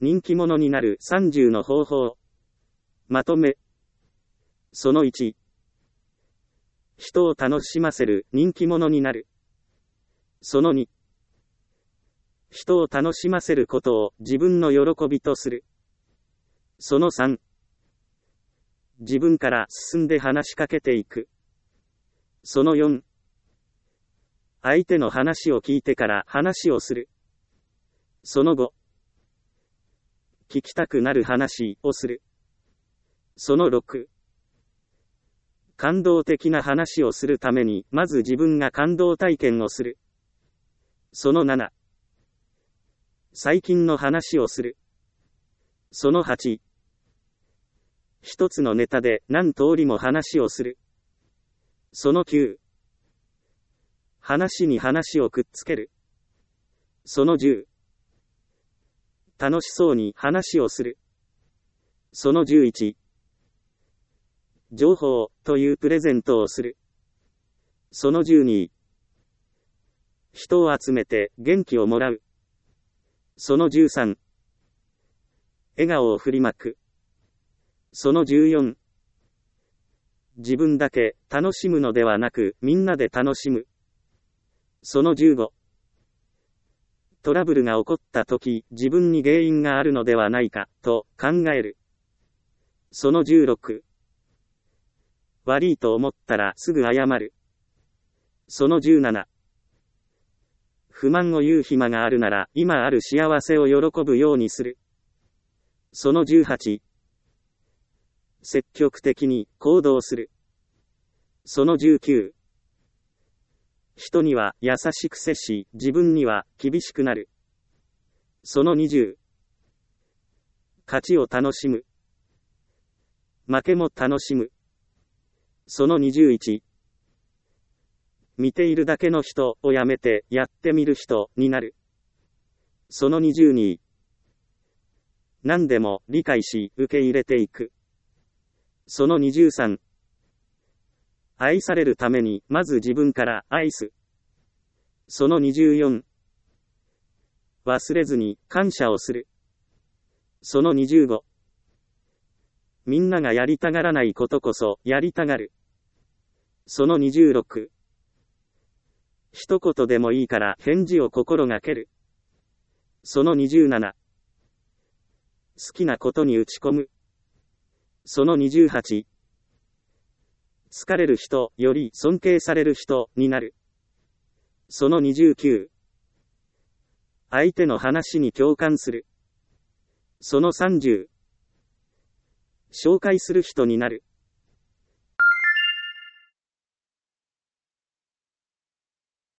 人気者になる30の方法。まとめ。その1。人を楽しませる人気者になる。その2。人を楽しませることを自分の喜びとする。その3。自分から進んで話しかけていく。その4。相手の話を聞いてから話をする。その5。聞きたくなる話をする。その6。感動的な話をするために、まず自分が感動体験をする。その7。最近の話をする。その8。一つのネタで何通りも話をする。その9。話に話をくっつける。その10。楽しそうに話をする。その11。情報というプレゼントをする。その12。人を集めて元気をもらう。その13。笑顔を振りまく。その14。自分だけ楽しむのではなくみんなで楽しむ。その15。トラブルが起こったとき自分に原因があるのではないかと考える。その16。悪いと思ったらすぐ謝る。その17。不満を言う暇があるなら今ある幸せを喜ぶようにする。その18。積極的に行動する。その19。人には優しく接し、自分には厳しくなる。その20。勝ちを楽しむ。負けも楽しむ。その21。見ているだけの人をやめてやってみる人になる。その22。何でも理解し受け入れていく。その23。愛されるためにまず自分から愛す。その24。忘れずに感謝をする。その25。みんながやりたがらないことこそやりたがる。その26。一言でもいいから返事を心がける。その27。好きなことに打ち込む。その28。好かれる人より尊敬される人になる。その29。相手の話に共感する。その30。紹介する人になる。